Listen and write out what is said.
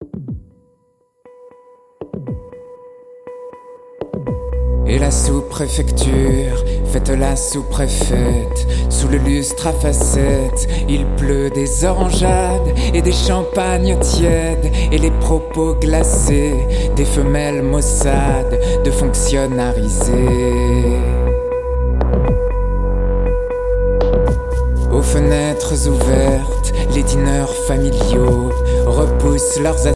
Et la sous-préfecture, faites la sous-préfète. Sous le lustre à facettes, il pleut des orangeades et des champagnes tièdes. Et les propos glacés des femelles maussades de fonctionnariser. Aux fenêtres ouvertes, les dîneurs familiaux repoussent leurs